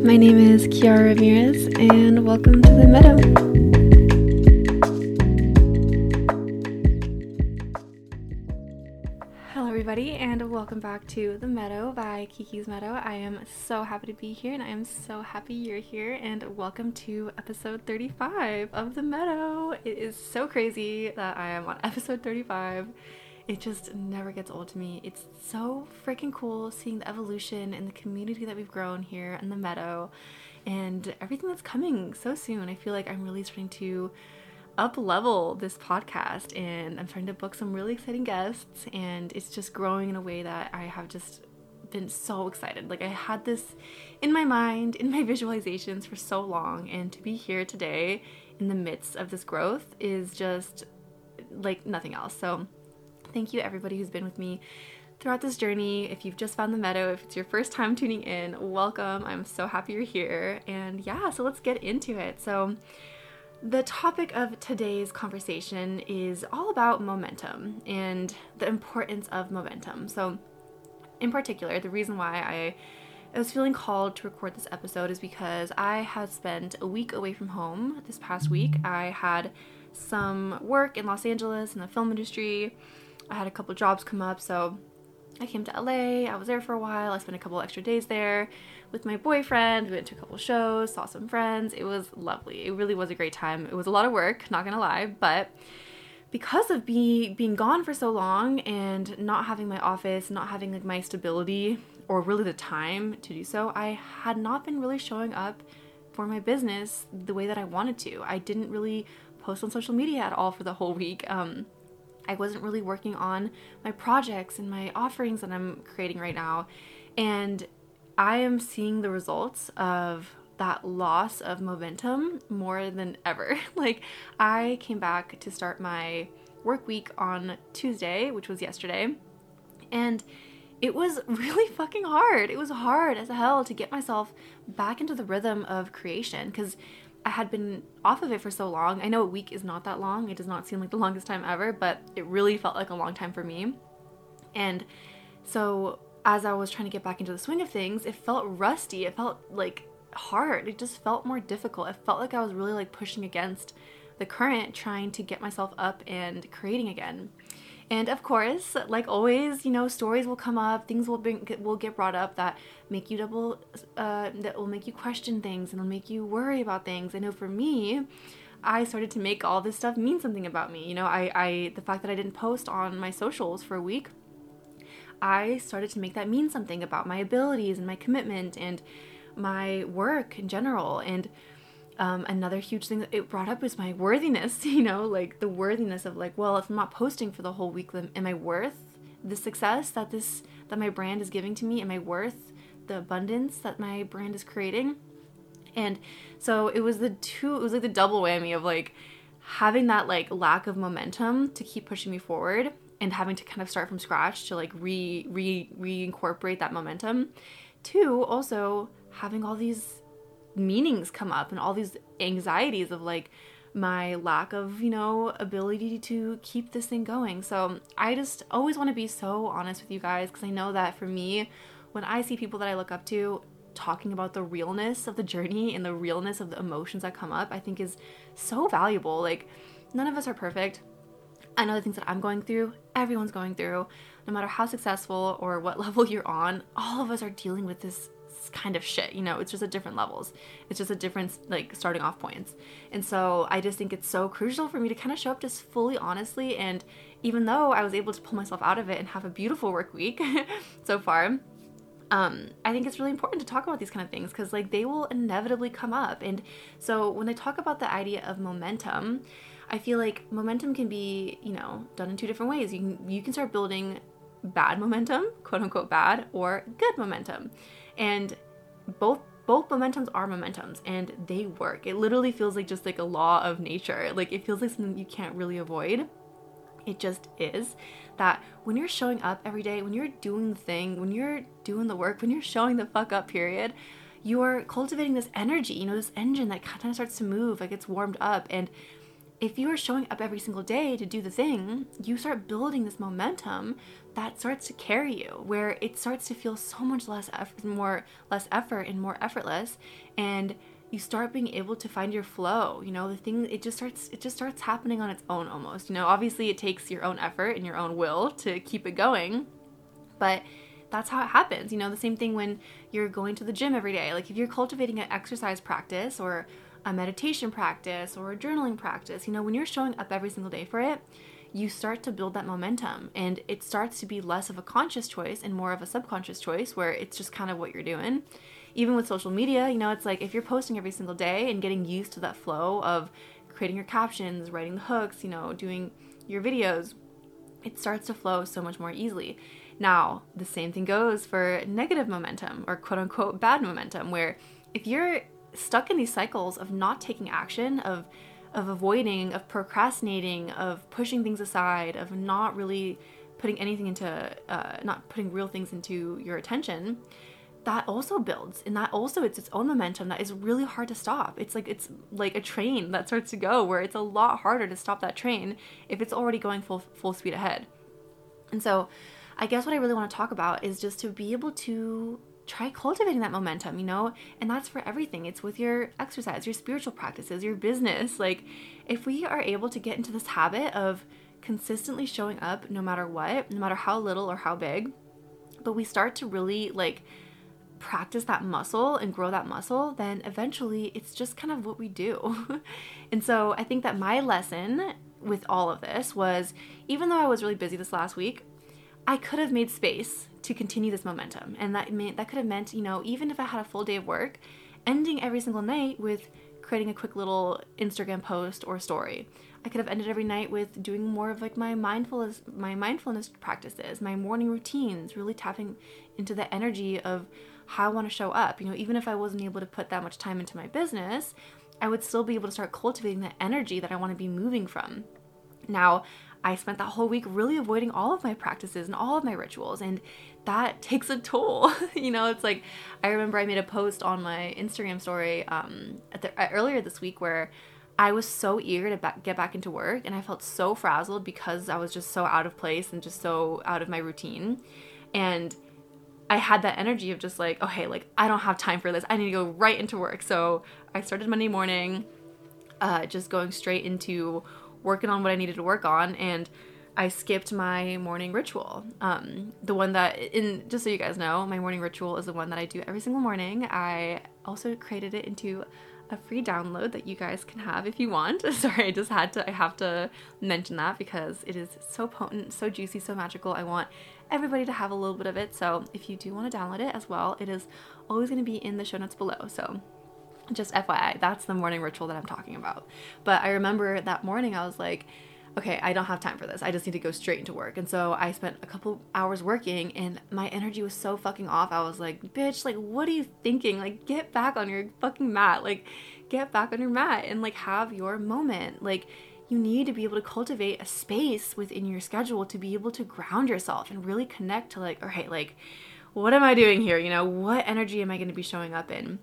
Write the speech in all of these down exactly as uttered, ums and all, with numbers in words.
My name is Kiara Ramirez, and welcome to The Meadow. Hello everybody, and welcome back to The Meadow by Kiki's Meadow. I am so happy to be here, and I am so happy you're here, and welcome to episode thirty-five of The Meadow. It is so crazy that I am on episode thirty-five. It just never gets old to me. It's so freaking cool seeing the evolution and the community that we've grown here in the Meadow and everything that's coming so soon. I feel like I'm really starting to up level this podcast, and I'm starting to book some really exciting guests, and it's just growing in a way that I have just been so excited. Like, I had this in my mind, in my visualizations for so long, and to be here today in the midst of this growth is just like nothing else. So thank you everybody who's been with me throughout this journey. If you've just found the Meadow, if it's your first time tuning in, welcome. I'm so happy you're here. And yeah, so let's get into it. So the topic of today's conversation is all about momentum and the importance of momentum. So in particular, the reason why I, I was feeling called to record this episode is because I had spent a week away from home this past week. I had some work in Los Angeles in the film industry. I had a couple jobs come up, so I came to L A. I was there for a while. I spent a couple extra days there with my boyfriend. We went to a couple shows, saw some friends. It was lovely. It really was a great time. It was a lot of work, not gonna lie, but because of be, being gone for so long and not having my office, not having like my stability or really the time to do so, I had not been really showing up for my business the way that I wanted to. I didn't really post on social media at all for the whole week. Um, I wasn't really working on my projects and my offerings that I'm creating right now. And I am seeing the results of that loss of momentum more than ever. Like, I came back to start my work week on Tuesday, which was yesterday, and it was really fucking hard. It was hard as hell to get myself back into the rhythm of creation because I had been off of it for so long. I know a week is not that long. It does not seem like the longest time ever, but it really felt like a long time for me. And so as I was trying to get back into the swing of things, it felt rusty. It felt like hard. It just felt more difficult. It felt like I was really like pushing against the current, trying to get myself up and creating again. And of course, like always, you know, stories will come up, things will bring, will get brought up that make you double, uh, that will make you question things and will make you worry about things. I know for me, I started to make all this stuff mean something about me. You know, I, I, the fact that I didn't post on my socials for a week, I started to make that mean something about my abilities and my commitment and my work in general. And Um, another huge thing that it brought up was my worthiness, you know, like the worthiness of like, well, if I'm not posting for the whole week, then am I worth the success that this, that my brand is giving to me? Am I worth the abundance that my brand is creating? And so it was the two, it was like the double whammy of like having that like lack of momentum to keep pushing me forward and having to kind of start from scratch to like re, re, reincorporate that momentum. Two, also having all these meanings come up and all these anxieties of like my lack of, you know, ability to keep this thing going. So I just always want to be so honest with you guys because I know that for me, when I see people that I look up to talking about the realness of the journey and the realness of the emotions that come up, I think is so valuable. Like, none of us are perfect. I know the things that I'm going through, everyone's going through, no matter how successful or what level you're on, all of us are dealing with this kind of shit, you know. It's just at different levels. It's just a different like starting off points. And so I just think it's so crucial for me to kind of show up just fully honestly. And even though I was able to pull myself out of it and have a beautiful work week so far, um, I think it's really important to talk about these kind of things because like they will inevitably come up. And so when I talk about the idea of momentum, I feel like momentum can be, you know, done in two different ways. You can you can start building bad momentum, quote unquote bad, or good momentum. And both both momentums are momentums and they work. It literally feels like just like a law of nature. Like it feels like something you can't really avoid. It just is that when you're showing up every day, when you're doing the thing, when you're doing the work, when you're showing the fuck up period, you're cultivating this energy, you know, this engine that kind of starts to move, like it's warmed up. And if you are showing up every single day to do the thing, you start building this momentum that starts to carry you, where it starts to feel so much less effort, more less effort and more effortless, and you start being able to find your flow. You know, the thing, it just starts it just starts happening on its own almost. You know, obviously it takes your own effort and your own will to keep it going, but that's how it happens. You know, the same thing when you're going to the gym every day. Like if you're cultivating an exercise practice or a meditation practice or a journaling practice, you know, when you're showing up every single day for it, you start to build that momentum, and it starts to be less of a conscious choice and more of a subconscious choice where it's just kind of what you're doing. Even with social media, you know, it's like if you're posting every single day and getting used to that flow of creating your captions, writing the hooks, you know, doing your videos, it starts to flow so much more easily. Now, the same thing goes for negative momentum or quote unquote bad momentum, where if you're stuck in these cycles of not taking action, of of avoiding, of procrastinating, of pushing things aside, of not really putting anything into, uh, not putting real things into your attention, that also builds. And that also, it's its own momentum that is really hard to stop. It's like, it's like a train that starts to go, where it's a lot harder to stop that train if it's already going full, full speed ahead. And so I guess what I really want to talk about is just to be able to try cultivating that momentum, you know, and that's for everything. It's with your exercise, your spiritual practices, your business. Like if we are able to get into this habit of consistently showing up no matter what, no matter how little or how big, but we start to really like practice that muscle and grow that muscle, then eventually it's just kind of what we do. And so I think that my lesson with all of this was, even though I was really busy this last week, I could have made space to continue this momentum. And that meant, that could have meant, you know, even if I had a full day of work, ending every single night with creating a quick little Instagram post or story. I could have ended every night with doing more of like my mindfulness, my mindfulness practices, my morning routines, really tapping into the energy of how I want to show up. You know, even if I wasn't able to put that much time into my business, I would still be able to start cultivating the energy that I want to be moving from. Now, I spent that whole week really avoiding all of my practices and all of my rituals, and that takes a toll. You know, it's like, I remember I made a post on my Instagram story um, at the, uh, earlier this week where I was so eager to ba- get back into work, and I felt so frazzled because I was just so out of place and just so out of my routine. And I had that energy of just like, oh, hey, like, I don't have time for this. I need to go right into work. So I started Monday morning, uh, just going straight into working on what I needed to work on, and I skipped my morning ritual. Um, the one that, in just so you guys know, my morning ritual is the one that I do every single morning. I also created it into a free download that you guys can have if you want. Sorry, I just had to, I have to mention that because it is so potent, so juicy, so magical. I want everybody to have a little bit of it. So if you do want to download it as well, it is always going to be in the show notes below. So just F Y I, that's the morning ritual that I'm talking about. But I remember that morning I was like, okay, I don't have time for this. I just need to go straight into work. And so I spent a couple hours working, and my energy was so fucking off. I was like, bitch, like, what are you thinking? Like, get back on your fucking mat. Like, get back on your mat and like have your moment. Like, you need to be able to cultivate a space within your schedule to be able to ground yourself and really connect to like, all right, like, what am I doing here? You know, what energy am I going to be showing up in?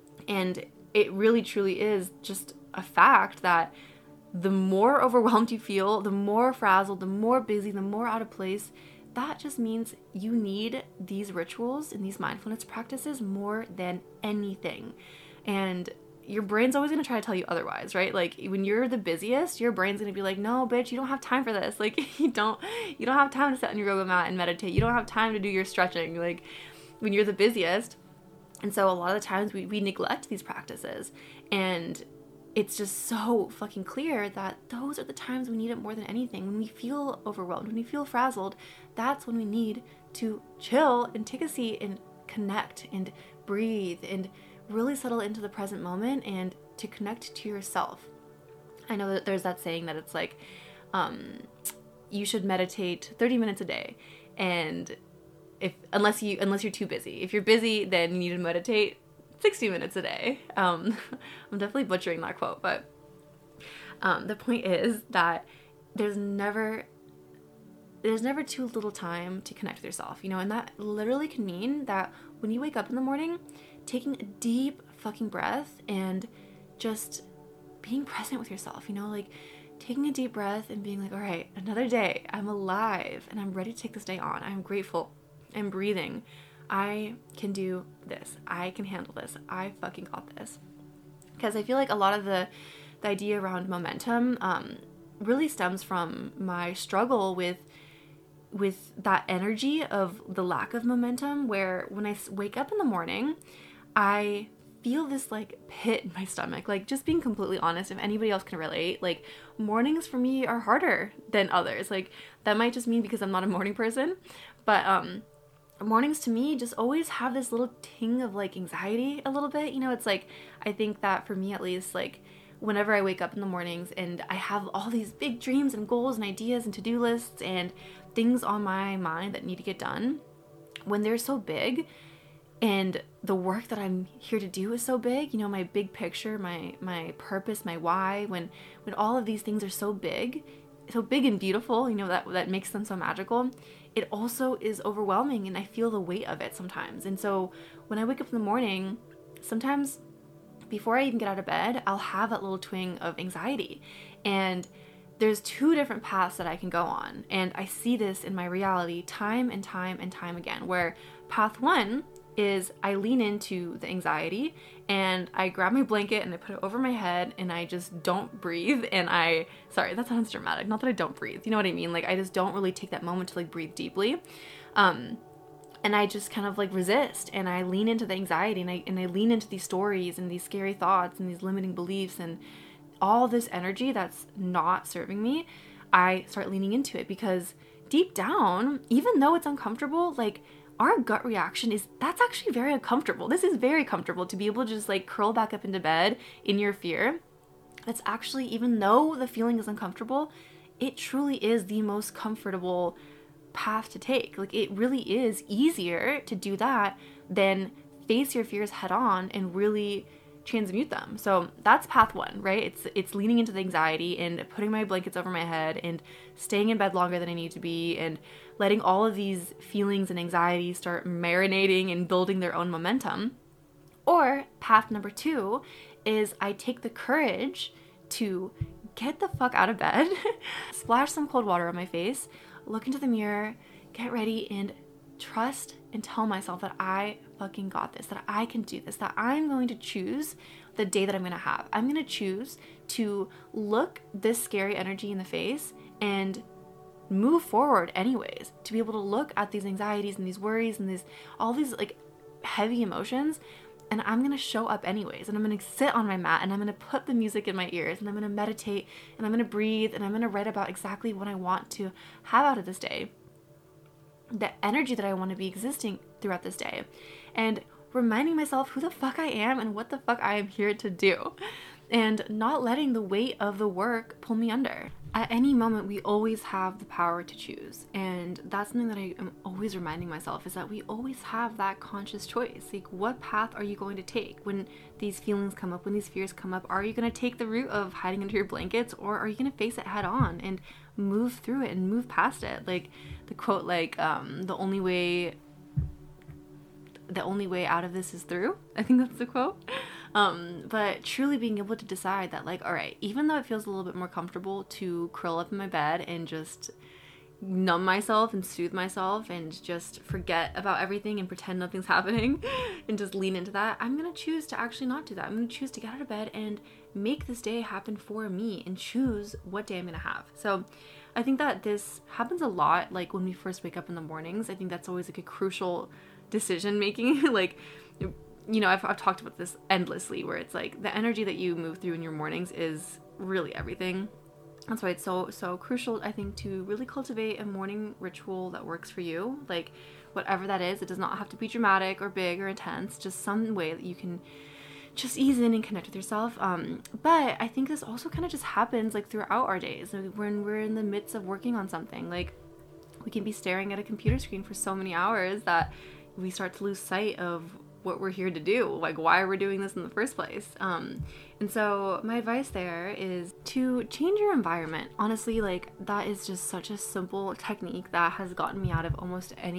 And it really truly is just a fact that the more overwhelmed you feel, the more frazzled, the more busy, the more out of place, that just means you need these rituals and these mindfulness practices more than anything. And your brain's always going to try to tell you otherwise, right? Like when you're the busiest, your brain's going to be like, no, bitch, you don't have time for this. Like you don't, you don't have time to sit on your yoga mat and meditate. You don't have time to do your stretching. Like when you're the busiest. And so a lot of the times we, we neglect these practices, and it's just so fucking clear that those are the times we need it more than anything. When we feel overwhelmed, when we feel frazzled, that's when we need to chill and take a seat and connect and breathe and really settle into the present moment and to connect to yourself. I know that there's that saying that it's like, um, you should meditate thirty minutes a day. And if, unless you, unless you're too busy, if you're busy, then you need to meditate sixty minutes a day. Um, I'm definitely butchering that quote, but um, the point is that there's never, there's never too little time to connect with yourself, you know, and that literally can mean that when you wake up in the morning, taking a deep fucking breath and just being present with yourself, you know, like taking a deep breath and being like, all right, another day, I'm alive and I'm ready to take this day on. I'm grateful. I'm breathing. I can do this. I can handle this. I fucking got this. Because I feel like a lot of the, the idea around momentum um, really stems from my struggle with with that energy of the lack of momentum, where when I wake up in the morning, I feel this like pit in my stomach. Like, just being completely honest, if anybody else can relate, like mornings for me are harder than others. Like, that might just mean because I'm not a morning person, but um mornings to me just always have this little ting of like anxiety a little bit. You know, it's like, I think that for me at least, like whenever I wake up in the mornings and I have all these big dreams and goals and ideas and to-do lists and things on my mind that need to get done, when they're so big and the work that I'm here to do is so big, you know, my big picture, my my purpose, my why, when when all of these things are so big, so big and beautiful, you know, that that makes them so magical, it also is overwhelming and I feel the weight of it sometimes. And so when I wake up in the morning, sometimes before I even get out of bed, I'll have that little twinge of anxiety. And there's two different paths that I can go on. And I see this in my reality time and time and time again, where path one is I lean into the anxiety and I grab my blanket and I put it over my head and I just don't breathe. And I, sorry, that sounds dramatic. Not that I don't breathe. You know what I mean? Like, I just don't really take that moment to like breathe deeply. Um, and I just kind of like resist and I lean into the anxiety and I, and I lean into these stories and these scary thoughts and these limiting beliefs and all this energy that's not serving me. I start leaning into it because deep down, even though it's uncomfortable, like our gut reaction is that's actually very uncomfortable. This is very comfortable to be able to just like curl back up into bed in your fear. That's actually, even though the feeling is uncomfortable, it truly is the most comfortable path to take. Like, it really is easier to do that than face your fears head on and really transmute them. So that's path one, right? It's it's leaning into the anxiety and putting my blankets over my head and staying in bed longer than I need to be and letting all of these feelings and anxieties start marinating and building their own momentum. Or path number two is I take the courage to get the fuck out of bed, splash some cold water on my face, look into the mirror, get ready, and trust and tell myself that I fucking got this, that I can do this, that I'm going to choose the day that I'm going to have. I'm going to choose to look this scary energy in the face and move forward anyways, to be able to look at these anxieties and these worries and these, all these like heavy emotions, and I'm going to show up anyways, and I'm going to sit on my mat and I'm going to put the music in my ears and I'm going to meditate and I'm going to breathe and I'm going to write about exactly what I want to have out of this day, the energy that I want to be existing throughout this day, and reminding myself who the fuck I am and what the fuck I am here to do, and not letting the weight of the work pull me under. At any moment, we always have the power to choose, and that's something that I am always reminding myself, is that we always have that conscious choice. Like, what path are you going to take when these feelings come up, when these fears come up? Are you going to take the route of hiding under your blankets, or are you going to face it head on and move through it and move past it? Like the quote, like um the only way the only way out of this is through. I think that's the quote. Um, but truly being able to decide that, like, all right, even though it feels a little bit more comfortable to curl up in my bed and just numb myself and soothe myself and just forget about everything and pretend nothing's happening and just lean into that, I'm going to choose to actually not do that. I'm going to choose to get out of bed and make this day happen for me and choose what day I'm going to have. So I think that this happens a lot, like when we first wake up in the mornings. I think that's always like a crucial decision making. Like, you know, I've, I've talked about this endlessly, where it's like the energy that you move through in your mornings is really everything. That's why it's so, so crucial, I think, to really cultivate a morning ritual that works for you. Like, whatever that is, it does not have to be dramatic or big or intense, just some way that you can just ease in and connect with yourself. Um, but I think this also kind of just happens like throughout our days, like, when we're in the midst of working on something. Like, we can be staring at a computer screen for so many hours that we start to lose sight of what we're here to do, like why we're doing this in the first place. Um, and so my advice there is to change your environment. Honestly, like, that is just such a simple technique that has gotten me out of almost any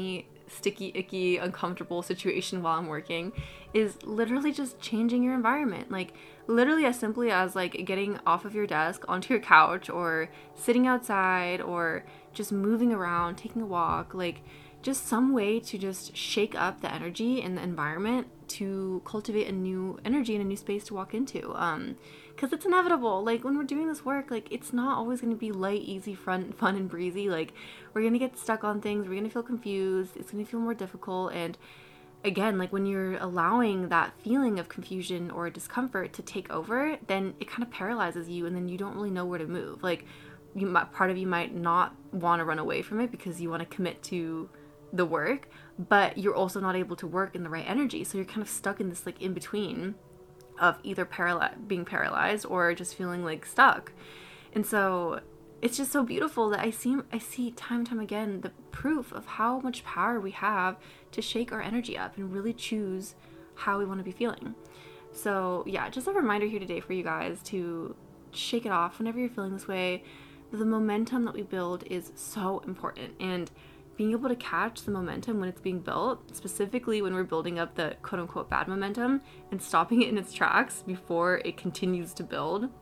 sticky, icky, uncomfortable situation while I'm working is literally just changing your environment. Like literally as simply as like getting off of your desk onto your couch or sitting outside or just moving around, taking a walk, like just some way to just shake up the energy in the environment to cultivate a new energy and a new space to walk into. Um, because it's inevitable. Like when we're doing this work, like it's not always going to be light, easy, fun, fun and breezy. Like we're going to get stuck on things. We're going to feel confused. It's going to feel more difficult. And again, like when you're allowing that feeling of confusion or discomfort to take over, then it kind of paralyzes you and then you don't really know where to move. Like you might, part of you might not want to run away from it because you want to commit to the work, but you're also not able to work in the right energy. So you're kind of stuck in this like in between of either paraly- being paralyzed or just feeling like stuck. And so it's just so beautiful that I see I see time and time again the proof of how much power we have to shake our energy up and really choose how we want to be feeling. So yeah, just a reminder here today for you guys to shake it off whenever you're feeling this way. The momentum that we build is so important, and being able to catch the momentum when it's being built, specifically when we're building up the quote-unquote bad momentum and stopping it in its tracks before it continues to build,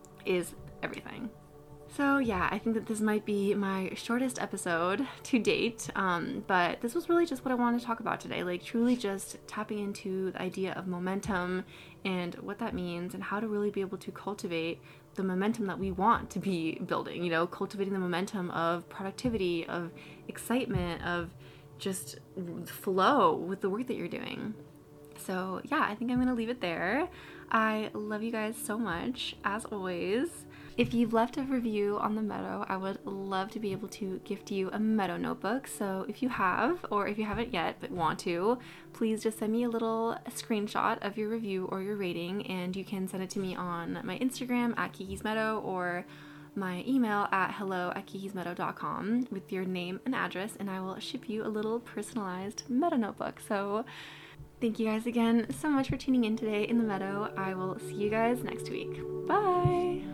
is everything. So yeah, I think that this might be my shortest episode to date, um, but this was really just what I wanted to talk about today, like truly just tapping into the idea of momentum and what that means and how to really be able to cultivate the momentum that we want to be building, you know, cultivating the momentum of productivity, of excitement, of just flow with the work that you're doing. So yeah, I think I'm going to leave it there. I love you guys so much, as always. If you've left a review on the Meadow, I would love to be able to gift you a Meadow notebook. So if you have, or if you haven't yet but want to, please just send me a little screenshot of your review or your rating, and you can send it to me on my Instagram at Kiki's Meadow or my email at hello at kikismeadow dot com with your name and address, and I will ship you a little personalized Meadow notebook. So thank you guys again so much for tuning in today in the Meadow. I will see you guys next week. Bye!